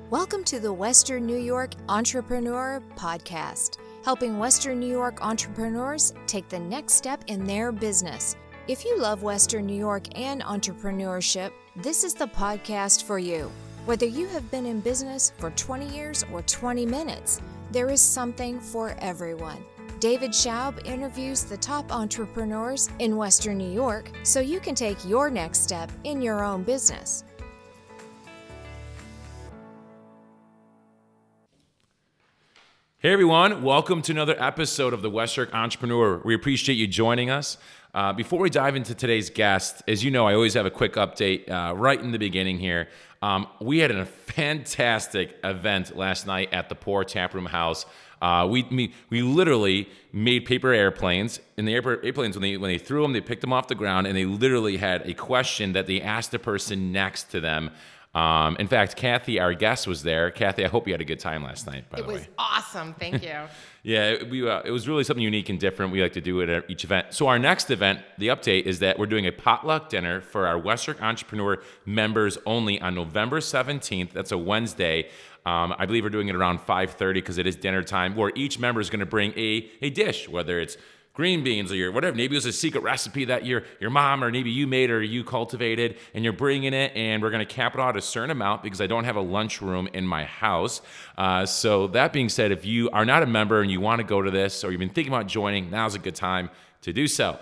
Welcome to the Western New York Entrepreneur Podcast, helping Western New York entrepreneurs take the next step in their business. If you love Western New York and entrepreneurship, this is the podcast for you. Whether you have been in business for 20 years or 20 minutes, there is something for everyone. David Schaub interviews the top entrepreneurs in Western New York so you can take your next step in your own business. Hey everyone, welcome to another episode of the West York Entrepreneur. We appreciate you joining us. Before we dive into today's guest, as you know, I always have a quick update right in the beginning here. We had a fantastic event last night at the Pour Taproom House. We literally made paper airplanes, and the airplanes, when they threw them, they picked them off the ground, and they literally had a question that they asked the person next to them. In fact, Kathy, our guest, was there. Kathy, I hope you had a good time last night, by the way. It was awesome. Thank you. Yeah, it was really something unique and different. We like to do it at each event. So our next event, the update, is that we're doing a potluck dinner for our West York Entrepreneur members only on November 17th. That's a Wednesday. I believe we're doing it around 5:30 because it is dinner time, where each member is going to bring a dish, whether it's green beans or whatever. Maybe it was a secret recipe that your mom or maybe you made or you cultivated, and you're bringing it, and we're going to cap it out a certain amount because I don't have a lunchroom in my house. So that being said, if you are not a member and you want to go to this, or you've been thinking about joining, now's a good time to do so.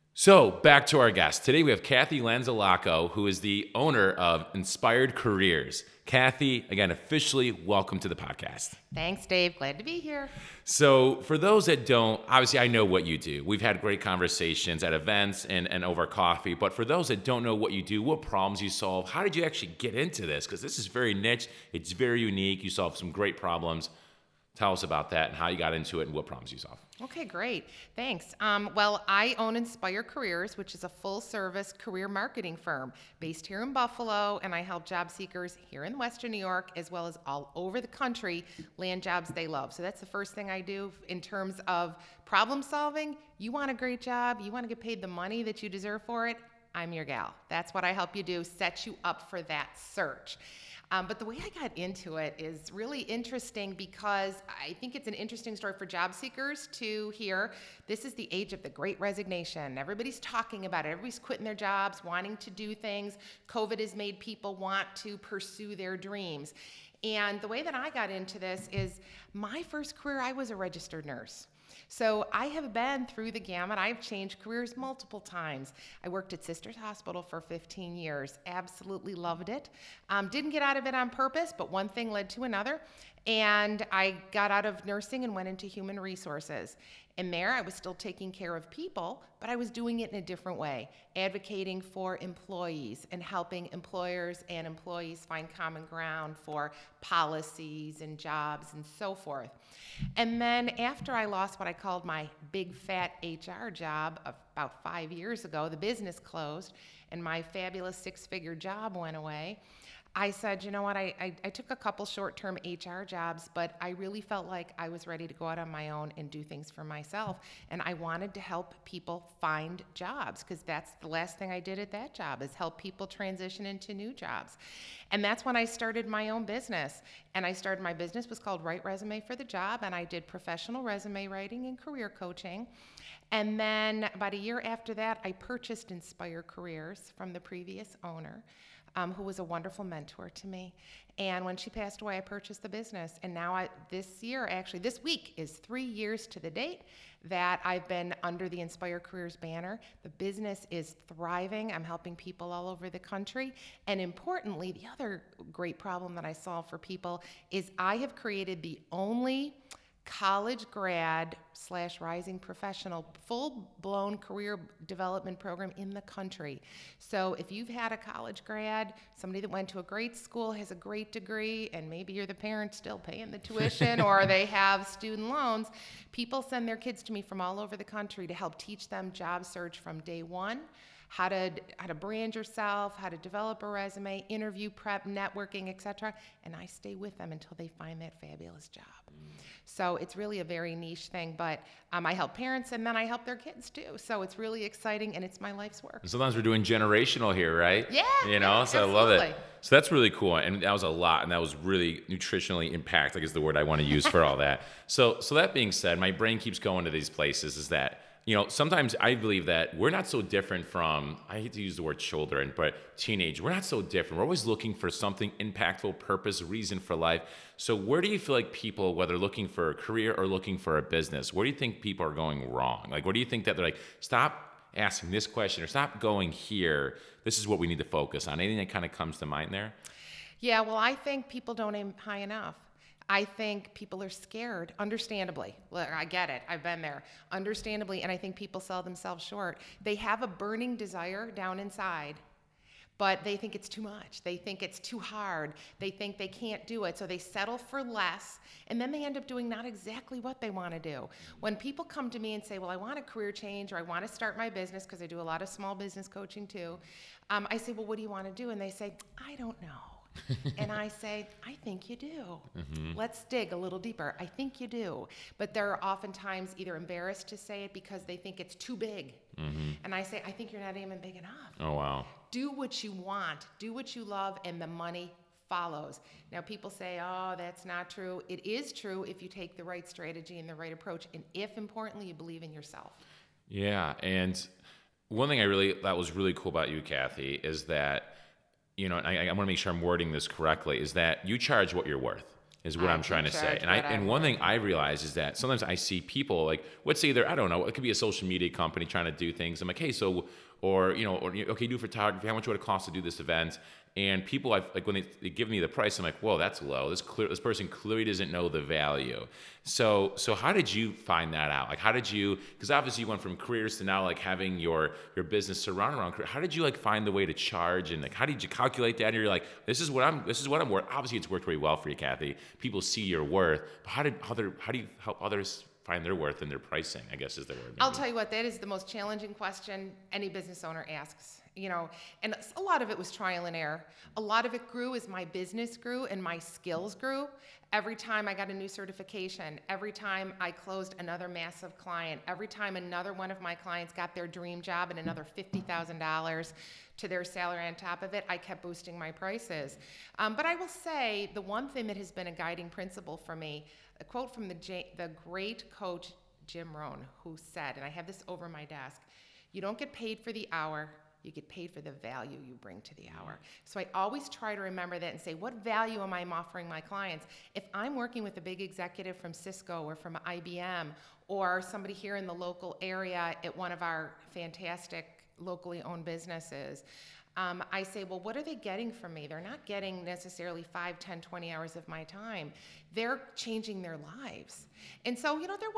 So back to our guest. Today we have Kathy Lanzalaco, who is the owner of Inspired Careers. Kathy, again, officially welcome to the podcast. Thanks, Dave. Glad to be here. So for those that don't, obviously I know what you do. We've had great conversations at events and over coffee, but for those that don't know what you do, what problems you solve, how did you actually get into this? Because this is very niche, it's very unique, you solve some great problems. Tell us about that and how you got into it and what problems you solve. Okay, great. Thanks. Well, I own Inspire Careers, which is a full-service career marketing firm based here in Buffalo, and I help job seekers here in Western New York as well as all over the country land jobs they love. So that's the first thing I do in terms of problem solving. You want a great job, you want to get paid the money that you deserve for it, I'm your gal. That's what I help you do, set you up for that search. But the way I got into it is really interesting because I think it's an interesting story for job seekers to hear. This is the age of the Great Resignation. Everybody's talking about it. Everybody's quitting their jobs, wanting to do things. COVID has made people want to pursue their dreams. And the way that I got into this is my first career, I was a registered nurse. So I have been through the gamut. I've changed careers multiple times. I worked at Sisters Hospital for 15 years. Absolutely loved it. Didn't get out of it on purpose, but one thing led to another. And I got out of nursing and went into human resources. And there I was still taking care of people, but I was doing it in a different way, advocating for employees and helping employers and employees find common ground for policies and jobs and so forth. And then after I lost what I called my big fat HR job about 5 years ago, the business closed and my fabulous six-figure job went away. I said, you know what, I took a couple short-term HR jobs, but I really felt like I was ready to go out on my own and do things for myself. And I wanted to help people find jobs because that's the last thing I did at that job is help people transition into new jobs. And that's when I started my own business. And my business was called Write Resume for the Job, and I did professional resume writing and career coaching. And then about a year after that, I purchased Inspire Careers from the previous owner. Who was a wonderful mentor to me. And when she passed away, I purchased the business. And now this week is 3 years to the date that I've been under the Inspire Careers banner. The business is thriving. I'm helping people all over the country. And importantly, the other great problem that I solve for people is I have created the only college grad / rising professional full-blown career development program in the country. So if you've had a college grad, somebody that went to a great school, has a great degree, and maybe you're the parent still paying the tuition or they have student loans, people send their kids to me from all over the country to help teach them job search from day one, how to brand yourself, how to develop a resume, interview prep, networking, etc. And I stay with them until they find that fabulous job. So it's really a very niche thing, but I help parents and then I help their kids too. So it's really exciting and it's my life's work. And sometimes we're doing generational here, right? Yeah. You know, so absolutely. I love it. So that's really cool. And that was a lot. And that was really nutritionally impact, I guess the word I want to use for all that. So that being said, my brain keeps going to these places is that, you know, sometimes I believe that we're not so different from, I hate to use the word children, but teenage. We're not so different. We're always looking for something impactful, purpose, reason for life. So where do you feel like people, whether looking for a career or looking for a business, where do you think people are going wrong? Like, where do you think that they're like, stop asking this question or stop going here? This is what we need to focus on. Anything that kind of comes to mind there? Yeah, well, I think people don't aim high enough. I think people are scared, understandably. Look, I get it. I've been there. Understandably, and I think people sell themselves short. They have a burning desire down inside, but they think it's too much. They think it's too hard. They think they can't do it, so they settle for less, and then they end up doing not exactly what they want to do. When people come to me and say, well, I want a career change, or I want to start my business, because I do a lot of small business coaching too, I say, well, what do you want to do? And they say, I don't know. And I say, I think you do. Mm-hmm. Let's dig a little deeper. I think you do. But they're oftentimes either embarrassed to say it because they think it's too big. Mm-hmm. And I say, I think you're not aiming big enough. Oh, wow. Do what you want. Do what you love, and the money follows. Now, people say, oh, that's not true. It is true if you take the right strategy and the right approach, and if, importantly, you believe in yourself. Yeah, and one thing that was really cool about you, Kathy, is that, you know, I want to make sure I'm wording this correctly, is that you charge what you're worth, is what I'm trying to say. And one thing I realize is that sometimes I see people like, let's say I don't know, it could be a social media company trying to do things. I'm like, hey, so, okay, do photography, how much would it cost to do this event? And people, like when they give me the price, I'm like, whoa, that's low. This person clearly doesn't know the value. So how did you find that out? Like, how did you? Because obviously you went from careers to now like having your business surrounded around career. How did you like find the way to charge, and like how did you calculate that? And you're like, this is what I'm worth. Obviously, it's worked very well for you, Kathy. People see your worth. But how do you help others find their worth in their pricing, I guess is the word. Maybe. I'll tell you what, that is the most challenging question any business owner asks. You know, and a lot of it was trial and error. A lot of it grew as my business grew and my skills grew. Every time I got a new certification, every time I closed another massive client, every time another one of my clients got their dream job and another $50,000 to their salary on top of it, I kept boosting my prices. But I will say the one thing that has been a guiding principle for me, a quote from the great coach Jim Rohn, who said, and I have this over my desk, you don't get paid for the hour, you get paid for the value you bring to the hour. So I always try to remember that and say, what value am I offering my clients? If I'm working with a big executive from Cisco or from IBM or somebody here in the local area at one of our fantastic locally owned businesses, I say, well, what are they getting from me? They're not getting necessarily 5, 10, 20 hours of my time. They're changing their lives. And so, you know, there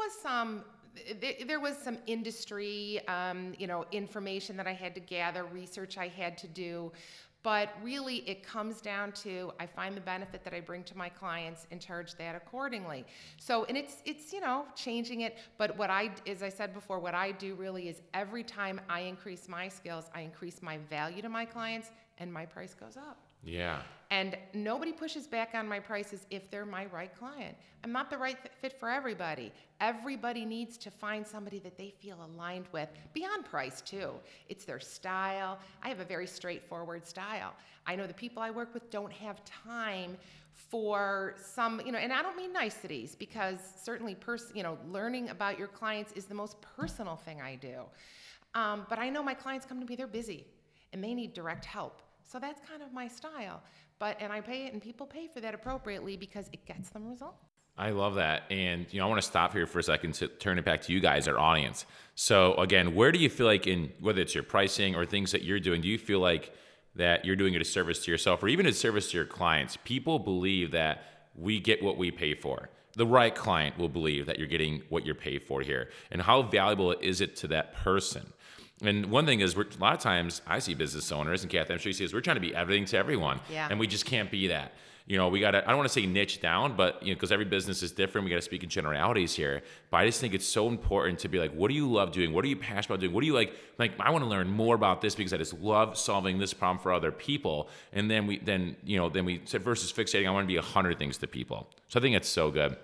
was some industry, information that I had to gather, research I had to do, but really it comes down to I find the benefit that I bring to my clients and charge that accordingly. So, and it's changing it, but as I said before, what I do really is every time I increase my skills, I increase my value to my clients and my price goes up. Yeah. And nobody pushes back on my prices if they're my right client. I'm not the right fit for everybody. Everybody needs to find somebody that they feel aligned with, beyond price too. It's their style. I have a very straightforward style. I know the people I work with don't have time for some, and I don't mean niceties, because certainly learning about your clients is the most personal thing I do. But I know my clients come to me, they're busy, and they need direct help. So that's kind of my style. And I pay it, and people pay for that appropriately because it gets them results. I love that. And, I want to stop here for a second to turn it back to you guys, our audience. So again, where do you feel like whether it's your pricing or things that you're doing, do you feel like that you're doing a disservice to yourself or even a disservice to your clients? People believe that we get what we pay for. The right client will believe that you're getting what you're paid for here. And how valuable is it to that person? And one thing is, a lot of times I see business owners, and Kathy, I'm sure you see this, we're trying to be everything to everyone, yeah. And we just can't be that. we got to, I don't want to say niche down, but, because every business is different. We got to speak in generalities here. But I just think it's so important to be like, what do you love doing? What are you passionate about doing? What do you like, I want to learn more about this because I just love solving this problem for other people. And then we said versus fixating, I want to be 100 things to people. So I think it's so good.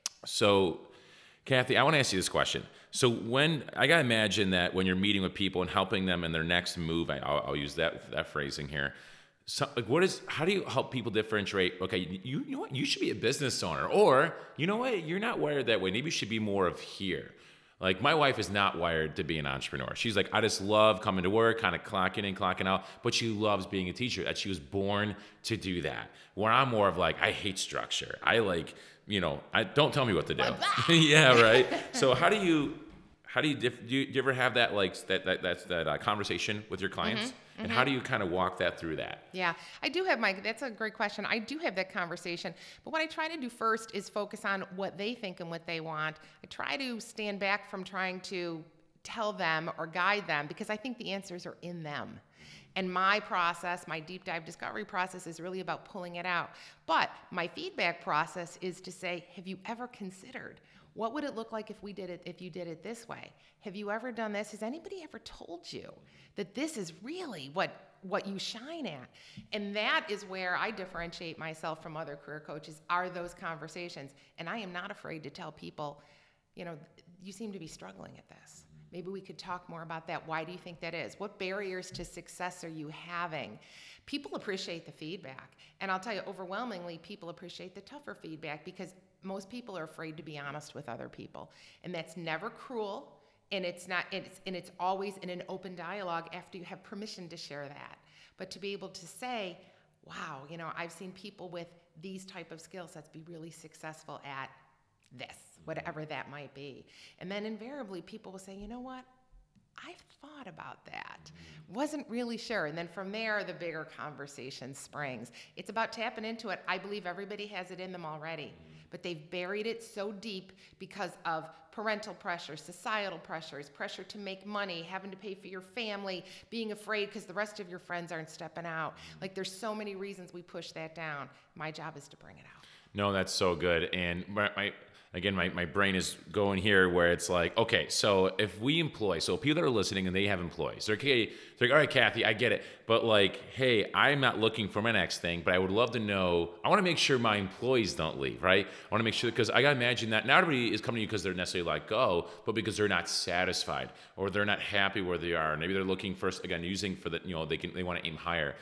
So Kathy, I want to ask you this question. So I got to imagine that when you're meeting with people and helping them in their next move, I'll use that phrasing here. So, how do you help people differentiate? Okay, you know what? You should be a business owner, or you know what? You're not wired that way. Maybe you should be more of here. Like my wife is not wired to be an entrepreneur. She's like, I just love coming to work, kind of clocking in, clocking out, but she loves being a teacher. That she was born to do that. Where I'm more of like, I hate structure. I like, I don't tell me what to do. Yeah, right. So how do you do you ever have that that conversation with your clients? And how do you kind of walk that through that? Yeah, I do have that's a great question. I do have that conversation. But what I try to do first is focus on what they think and what they want. I try to stand back from trying to tell them or guide them because I think the answers are in them. And my process, my deep dive discovery process is really about pulling it out. But my feedback process is to say, have you ever considered what would it look like if you did it this way? Have you ever done this? Has anybody ever told you that this is really what you shine at? And that is where I differentiate myself from other career coaches, are those conversations. And I am not afraid to tell people, you seem to be struggling at this. Maybe we could talk more about that. Why do you think that is? What barriers to success are you having? People appreciate the feedback. And I'll tell you, overwhelmingly, people appreciate the tougher feedback because most people are afraid to be honest with other people. And that's never cruel. And it's always in an open dialogue after you have permission to share that. But to be able to say, wow, I've seen people with these type of skill sets be really successful at this, whatever that might be. And then invariably people will say, you know what? I've thought about that. Wasn't really sure. And then from there, the bigger conversation springs. It's about tapping into it. I believe everybody has it in them already, but they've buried it so deep because of parental pressure, societal pressures, pressure to make money, having to pay for your family, being afraid because the rest of your friends aren't stepping out. Like there's so many reasons we push that down. My job is to bring it out. No, that's so good. And my brain is going here where it's like, okay, so if we employ, so people that are listening and they have employees, they're like, all right, Kathy, I get it. But like, hey, I'm not looking for my next thing, but I would love to know, I want to make sure my employees don't leave, right? I want to make sure, because I got to imagine that not everybody is coming to you because they're necessarily let go, but because they're not satisfied or they're not happy where they are. Maybe they're looking for, again, using for the, they want to aim higher.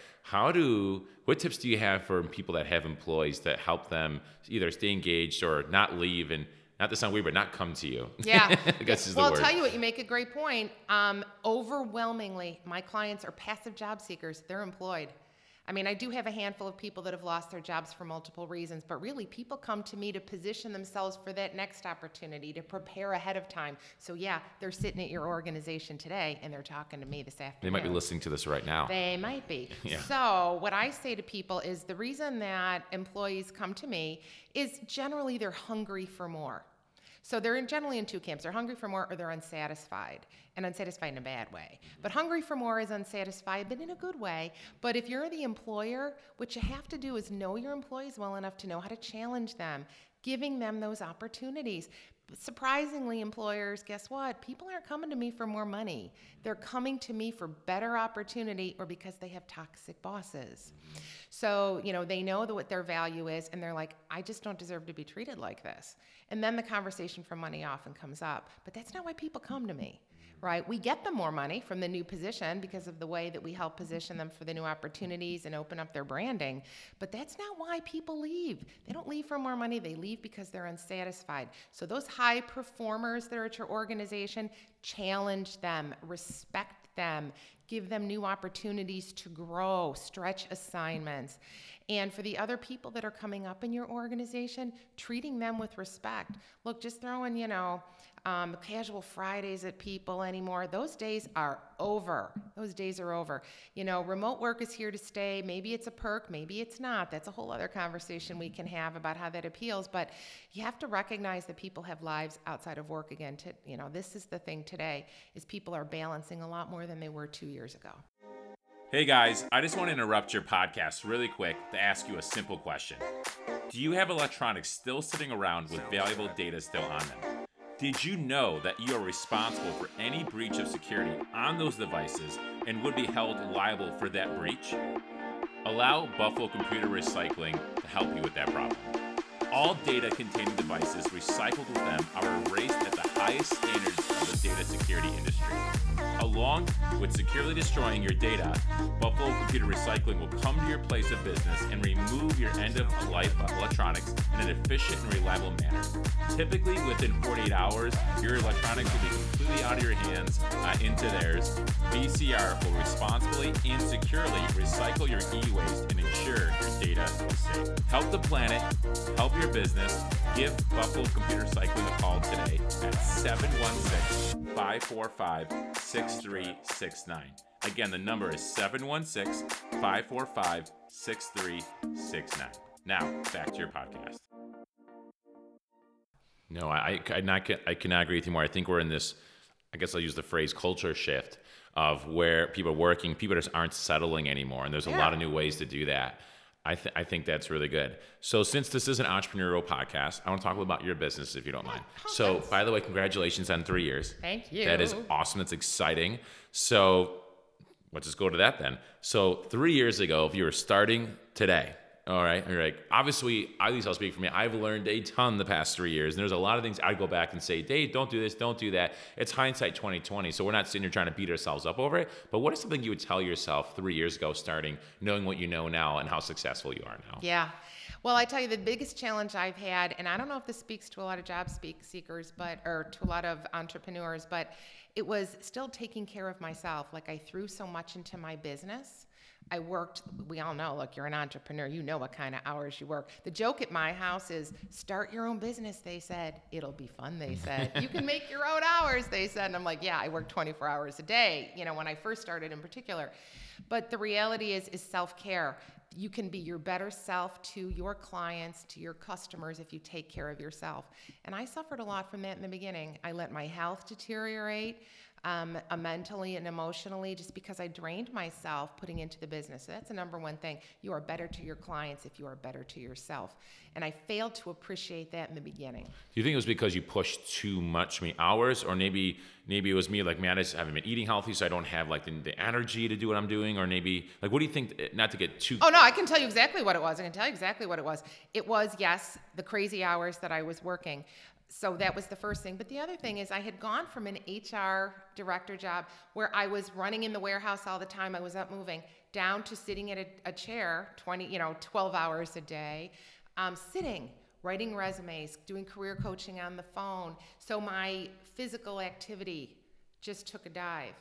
What tips do you have for people that have employees that help them either stay engaged or not leave, and not to sound weird, but not come to you? Yeah. I guess is the word. word. I'll tell you what, you make a great point. Overwhelmingly, my clients are passive job seekers. They're employed. I mean, I do have a handful of people that have lost their jobs for multiple reasons, but really people come to me to position themselves for that next opportunity, to prepare ahead of time. So yeah, they're sitting at your organization today and they're talking to me this afternoon. They might be listening to this right now. They might be. Yeah. So what I say to people is the reason that employees come to me is generally they're hungry for more. So they're generally in two camps. They're hungry for more or they're unsatisfied, and unsatisfied in a bad way. But hungry for more is unsatisfied, but in a good way. But if you're the employer, what you have to do is know your employees well enough to know how to challenge them, giving them those opportunities. Surprisingly, employers, guess what? People aren't coming to me for more money. They're coming to me for better opportunity or because they have toxic bosses. So, they know what their value is, and they're like, I just don't deserve to be treated like this. And then the conversation for money often comes up. But that's not why people come to me, right? We get them more money from the new position because of the way that we help position them for the new opportunities and open up their branding. But that's not why people leave. They don't leave for more money. They leave because they're unsatisfied. So those high performers that are at your organization, challenge them, respect them, give them new opportunities to grow, stretch assignments. And for the other people that are coming up in your organization, treating them with respect. Look, just throwing, casual Fridays at people anymore, those days are over. Those days are over. Remote work is here to stay. Maybe it's a perk, maybe it's not. That's a whole other conversation we can have about how that appeals. But you have to recognize that people have lives outside of work again. This is the thing today, is people are balancing a lot more than they were 2 years ago. Hey guys, I just want to interrupt your podcast really quick to ask you a simple question. Do you have electronics still sitting around with valuable data still on them? Did you know that you are responsible for any breach of security on those devices and would be held liable for that breach? Allow Buffalo Computer Recycling to help you with that problem. All data containing devices recycled with them are raised at the highest standards of the data security industry. Along with securely destroying your data, Buffalo Computer Recycling will come to your place of business and remove your end-of-life electronics in an efficient and reliable manner. Typically, within 48 hours, your electronics will be completely out of your hands into theirs. BCR will responsibly and securely recycle your e-waste and ensure your data is safe. Help the planet, help your business. Give Buffalo Computer Recycling a call today at 716-545-6369. Again, the number is 716-545-6369. Now, back to your podcast. No, I cannot agree with you more. I think we're in this, I guess I'll use the phrase culture shift of where people are working, people just aren't settling anymore. And there's a lot of new ways to do that. I think that's really good. So since this is an entrepreneurial podcast, I want to talk a little about your business, if you don't mind. So, by the way, congratulations on 3 years. Thank you. That is awesome. That's exciting. So let's just go to that then. So 3 years ago, if you were starting today, all right, and you're like, obviously, at least I'll speak for me, I've learned a ton the past 3 years. And there's a lot of things I'd go back and say, Dave, don't do this, don't do that. It's hindsight 2020. So we're not sitting here trying to beat ourselves up over it. But what is something you would tell yourself 3 years ago starting, knowing what you know now and how successful you are now? Yeah. Well, I tell you, the biggest challenge I've had, and I don't know if this speaks to a lot of job seekers, or to a lot of entrepreneurs, but it was still taking care of myself. Like, I threw so much into my business. I worked, we all know, look, you're an entrepreneur, you know what kind of hours you work. The joke at my house is, start your own business, they said. It'll be fun, they said. You can make your own hours, they said. And I'm like, yeah, I work 24 hours a day, when I first started in particular. But the reality is self-care. You can be your better self to your clients, to your customers, if you take care of yourself. And I suffered a lot from that in the beginning. I let my health deteriorate. Mentally and emotionally, just because I drained myself putting into the business. So that's the number one thing. You are better to your clients if you are better to yourself. And I failed to appreciate that in the beginning. Do you think it was because you pushed too much hours, or maybe it was me, like, man, I just haven't been eating healthy, so I don't have like the energy to do what I'm doing, or maybe, like, what do you think, not to get too... Oh, no, I can tell you exactly what it was. It was, yes, the crazy hours that I was working. So that was the first thing. But the other thing is I had gone from an HR director job where I was running in the warehouse all the time, I was up moving, down to sitting at a chair 12 hours a day, sitting, writing resumes, doing career coaching on the phone. So my physical activity just took a dive.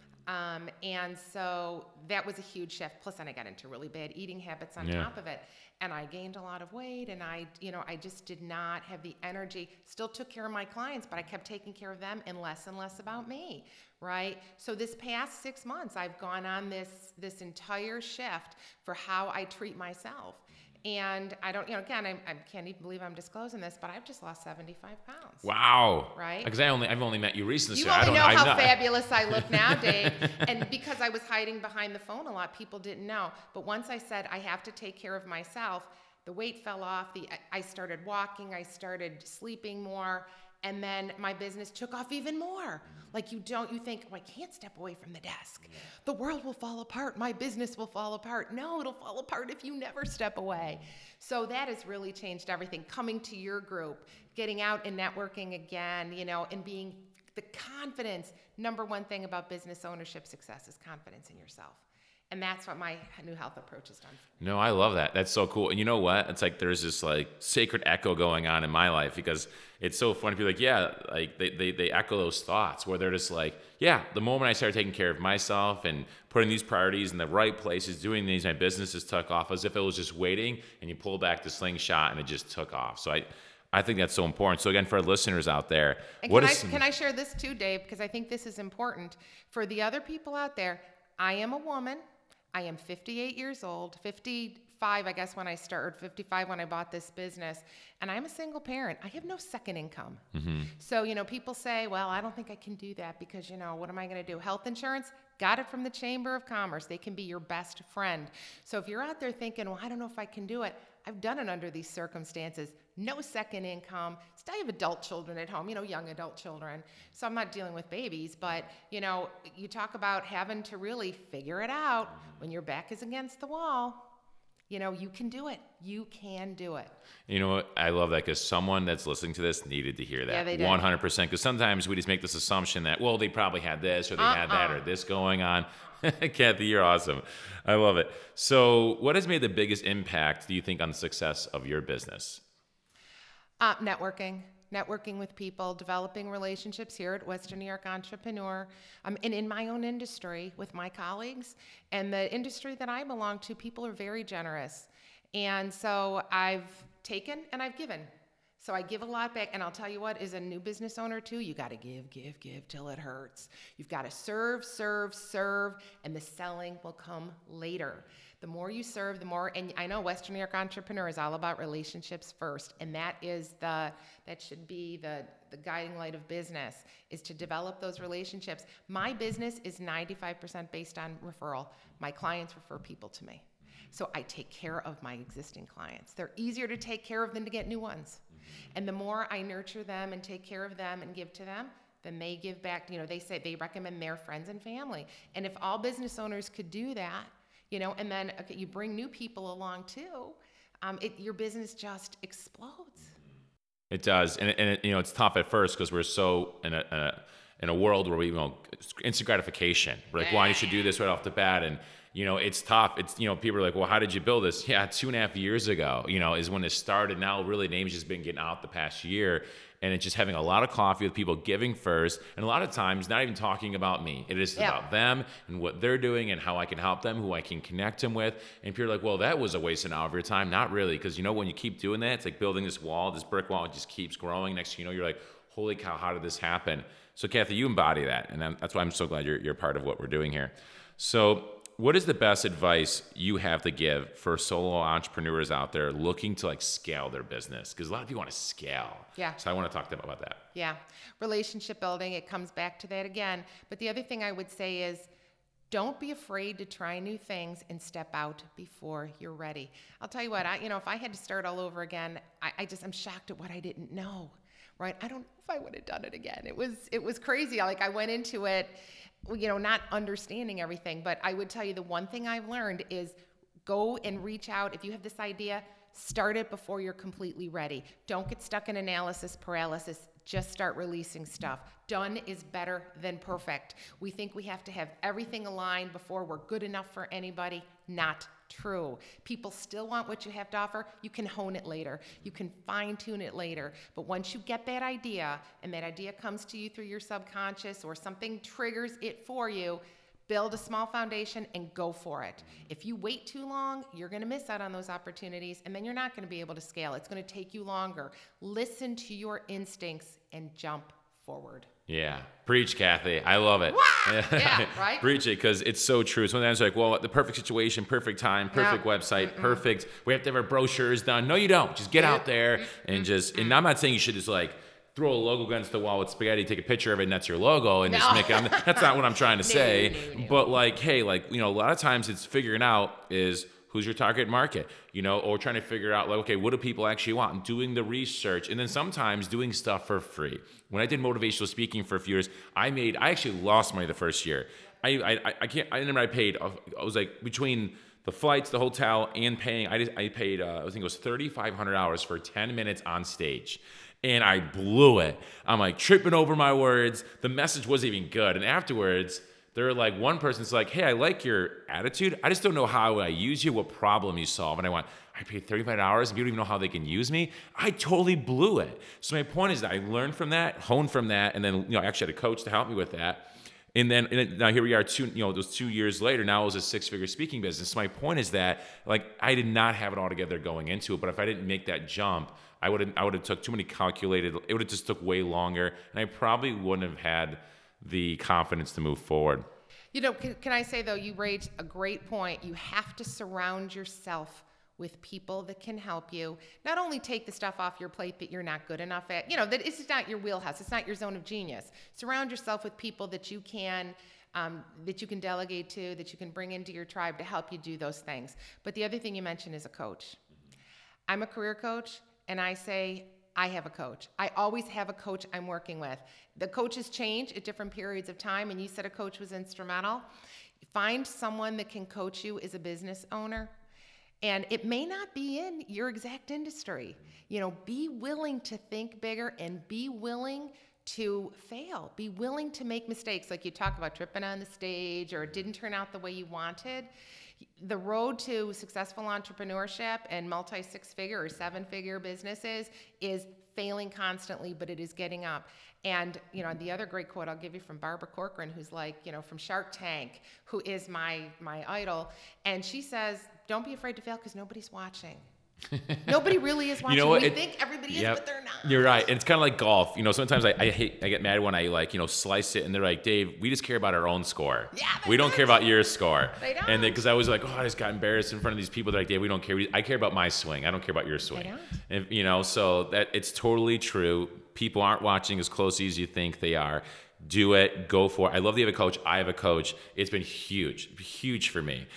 And so that was a huge shift. Plus, then I got into really bad eating habits on top of it. And I gained a lot of weight, and I just did not have the energy. Still took care of my clients, but I kept taking care of them and less about me, right? So this past 6 months, I've gone on this entire shift for how I treat myself. And I don't, again, I can't even believe I'm disclosing this, but I've just lost 75 pounds. Wow. Right? Because I've only met you recently. You so only know how fabulous I look now, Dave. And because I was hiding behind the phone a lot, people didn't know. But once I said I have to take care of myself, the weight fell off. I started walking. I started sleeping more. And then my business took off even more. Like you think, I can't step away from the desk. The world will fall apart. My business will fall apart. No, it'll fall apart if you never step away. So that has really changed everything. Coming to your group, getting out and networking again, and being the confidence. Number one thing about business ownership success is confidence in yourself. And that's what my new health approach has done. No, I love that. That's so cool. And you know what? It's like there's this like sacred echo going on in my life, because it's so funny. People are like, yeah, like they echo those thoughts where they're just like, yeah, the moment I started taking care of myself and putting these priorities in the right places, doing these, my businesses took off as if it was just waiting, and you pull back the slingshot and it just took off. So I think that's so important. So again, for our listeners out there, and can I share this too, Dave? Because I think this is important for the other people out there. I am a woman. I am 58 years old, 55, I guess, when I started, 55 when I bought this business, and I'm a single parent. I have no second income. Mm-hmm. So, people say, well, I don't think I can do that because, what am I going to do? Health insurance? got it from the Chamber of Commerce. They can be your best friend. So if you're out there thinking, well, I don't know if I can do it, I've done it under these circumstances. No second income. Still have adult children at home, young adult children. So I'm not dealing with babies, but, you talk about having to really figure it out when your back is against the wall. You can do it. You can do it. You know what? I love that because someone that's listening to this needed to hear that. Yeah, they did. 100%. Because sometimes we just make this assumption that, well, they probably had this or they had that or this going on. Kathy, you're awesome. I love it. So what has made the biggest impact, do you think, on the success of your business? Networking with people, developing relationships here at Western New York Entrepreneur, and in my own industry with my colleagues. And the industry that I belong to, people are very generous. And so I've taken and I've given. So I give a lot back, and I'll tell you what, as a new business owner too, you got to give till it hurts. You've got to serve, and the selling will come later. The more you serve, the more, and I know Western New York Entrepreneur is all about relationships first, and that should be the guiding light of business, is to develop those relationships. My business is 95% based on referral. My clients refer people to me. So I take care of my existing clients. They're easier to take care of than to get new ones. And the more I nurture them and take care of them and give to them, then they give back. They say they recommend their friends and family. And if all business owners could do that, and then you bring new people along too, your business just explodes. It does, and it's tough at first because we're so in a world where we instant gratification. We're like, well, you should do this right off the bat, and it's tough. It's people are like, well, how did you build this? Yeah, 2.5 years ago, is when it started. Now, really, names just been getting out the past year. And it's just having a lot of coffee with people, giving first, and a lot of times not even talking about me. It is about them and what they're doing and how I can help them, who I can connect them with. And people are like, well, that was a waste of an hour of your time. Not really, because when you keep doing that, it's like building this wall, this brick wall. It just keeps growing. Next thing you know, you're like, holy cow, how did this happen? So Kathy, you embody that, and that's why I'm so glad you're part of what we're doing here. So what is the best advice you have to give for solo entrepreneurs out there looking to scale their business? Because a lot of people want to scale. Yeah. So I want to talk to them about that. Yeah. Relationship building, it comes back to that again. But the other thing I would say is, don't be afraid to try new things and step out before you're ready. I'll tell you what, if I had to start all over again, I'm shocked at what I didn't know, right? I don't know if I would have done it again. It was crazy. I went into it, not understanding everything, but I would tell you the one thing I've learned is go and reach out. If you have this idea, start it before you're completely ready. Don't get stuck in analysis paralysis. Just start releasing stuff. Done is better than perfect. We think we have to have everything aligned before we're good enough for anybody. Not true. People still want what you have to offer. You can hone it later. You can fine tune it later. But once you get that idea, and that idea comes to you through your subconscious or something triggers it for you, build a small foundation and go for it. If you wait too long, you're going to miss out on those opportunities, and then you're not going to be able to scale. It's going to take you longer. Listen to your instincts and jump forward. Yeah. Preach, Kathy. I love it. Yeah, right? Preach it, because it's so true. Sometimes it's like, well, the perfect situation, perfect time, perfect website, perfect. We have to have our brochures done. No, you don't. Just get out there and and I'm not saying you should just throw a logo against the wall with spaghetti, take a picture of it, and that's your logo, and just make it. That's not what I'm trying to say. No. But hey, a lot of times it's figuring out is who's your target market, or trying to figure out okay, what do people actually want, and doing the research, and then sometimes doing stuff for free. When I did motivational speaking for a few years, I actually lost money the first year. I remember I paid. I was between the flights, the hotel, and paying. I paid. I think it was $3,500 for 10 minutes on stage. And I blew it. I'm tripping over my words. The message wasn't even good. And afterwards, they're one person's hey, I like your attitude. I just don't know how I use you, what problem you solve. And I paid $35 and people don't even know how they can use me. I totally blew it. So my point is that I learned from that, honed from that, and then I actually had a coach to help me with that. And then now here we are, those 2 years later. Now it was a 6-figure speaking business. So my point is that I did not have it all together going into it. But if I didn't make that jump, I would have took too many calculated. It would have just took way longer, and I probably wouldn't have had the confidence to move forward. Can I say though, you raised a great point. You have to surround yourself with people that can help you. Not only take the stuff off your plate that you're not good enough at. That it's not your wheelhouse. It's not your zone of genius. Surround yourself with people that you can that you can delegate to, that you can bring into your tribe to help you do those things. But the other thing you mentioned is a coach. I'm a career coach, and I say I have a coach. I always have a coach I'm working with. The coaches change at different periods of time, and you said a coach was instrumental. Find someone that can coach you as a business owner. And it may not be in your exact industry. Be willing to think bigger and be willing to fail. Be willing to make mistakes. Like you talk about tripping on the stage or it didn't turn out the way you wanted. The road to successful entrepreneurship and multi-six-figure or seven-figure businesses is failing constantly, but it is getting up. And, the other great quote I'll give you from Barbara Corcoran, who's from Shark Tank, who is my idol. And she says, don't be afraid to fail because nobody's watching. Nobody really is watching. We think everybody is, but they're not. You're right. And it's kind of like golf. Sometimes I get mad when I slice it and they're like, Dave, we just care about our own score. Yeah, we don't care about your score. They don't. And because I was like, I just got embarrassed in front of these people. They're like, Dave, we don't care. I care about my swing. I don't care about your swing. They don't. And, so that it's totally true. People aren't watching as closely as you think they are. Do it. Go for it. I love that you have a coach. I have a coach. It's been huge for me.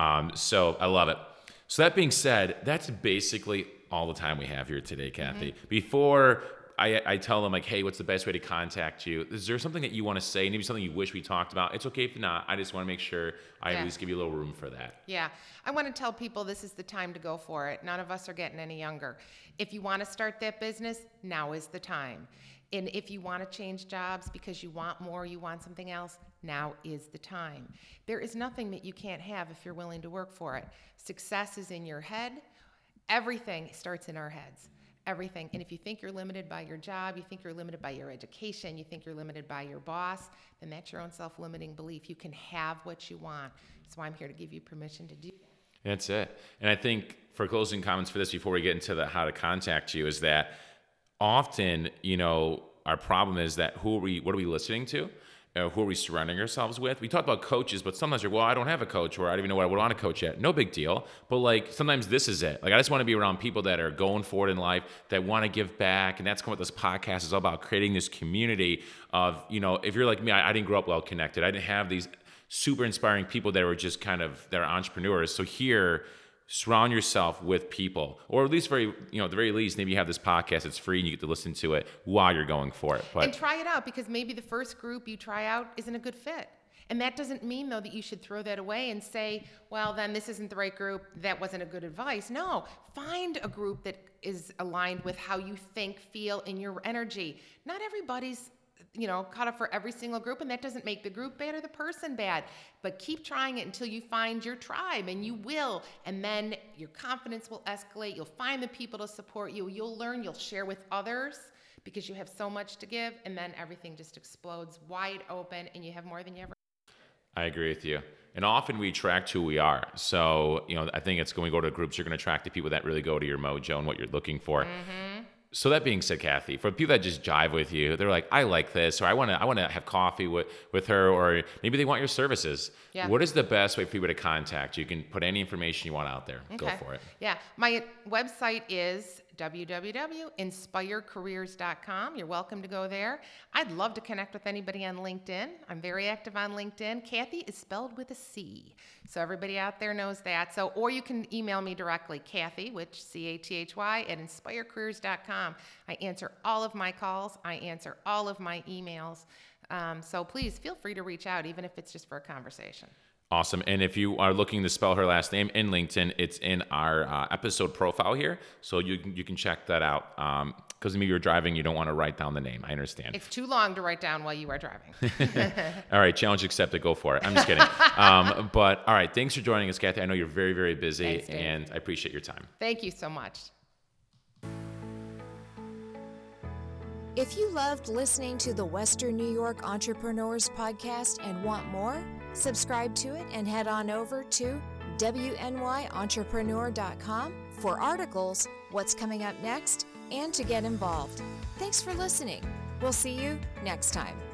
So I love it. So that being said, that's basically all the time we have here today, Kathy. Before I tell them hey, what's the best way to contact you? Is there something that you want to say? Maybe something you wish we talked about? It's okay if not. I just want to make sure I at least give you a little room for that. Yeah. I want to tell people this is the time to go for it. None of us are getting any younger. If you want to start that business, now is the time. And if you want to change jobs because you want more, you want something else, now is the time. There is nothing that you can't have if you're willing to work for it. Success is in your head. Everything starts in our heads. Everything. And if you think you're limited by your job, you think you're limited by your education, you think you're limited by your boss, then that's your own self-limiting belief. You can have what you want. So I'm here to give you permission to do that. That's it. And I think for closing comments for this before we get into how to contact you is that often, our problem is that what are we listening to? Who are we surrounding ourselves with? We talk about coaches, but sometimes you're, I don't have a coach, or I don't even know what I would want to coach yet. No big deal. But sometimes this is it. I just want to be around people that are going forward in life, that want to give back. And that's what this podcast is all about, creating this community of, if you're like me, I didn't grow up well connected. I didn't have these super inspiring people that were just that are entrepreneurs. So here, surround yourself with people, or at least the very least, maybe you have this podcast, it's free and you get to listen to it while you're going for it. And try it out, because maybe the first group you try out isn't a good fit. And that doesn't mean, though, that you should throw that away and say, well, then this isn't the right group. That wasn't a good advice. No, find a group that is aligned with how you think, feel, and your energy. Not everybody's caught up for every single group, and that doesn't make the group bad or the person bad. But keep trying it until you find your tribe, and you will. And then your confidence will escalate. You'll find the people to support you. You'll learn. You'll share with others because you have so much to give, and then everything just explodes wide open, and you have more than you ever. I agree with you. And often we attract who we are. So, I think it's when we go to groups, you're going to attract the people that really go to your mojo and what you're looking for. Mm-hmm. So that being said, Kathy, for people that just jive with you, they're like, I like this, or I want to have coffee with her, or maybe they want your services. Yeah. What is the best way for people to contact you? You can put any information you want out there. Okay. Go for it. Yeah. My website is www.inspirecareers.com. You're welcome to go there. I'd love to connect with anybody on LinkedIn. I'm very active on LinkedIn. Kathy is spelled with a C, so everybody out there knows that. Or you can email me directly, Kathy, which CATHY, at inspirecareers.com. I answer all of my calls. I answer all of my emails. So please feel free to reach out, even if it's just for a conversation. Awesome. And if you are looking to spell her last name in LinkedIn, it's in our episode profile here. So you can check that out. Because maybe you're driving, you don't want to write down the name. I understand. It's too long to write down while you are driving. All right. Challenge accepted. Go for it. I'm just kidding. But all right. Thanks for joining us, Kathy. I know you're very, very busy. Thanks, Dave. And I appreciate your time. Thank you so much. If you loved listening to the Western New York Entrepreneurs Podcast and want more, subscribe to it and head on over to wnyentrepreneur.com for articles, what's coming up next, and to get involved. Thanks for listening. We'll see you next time.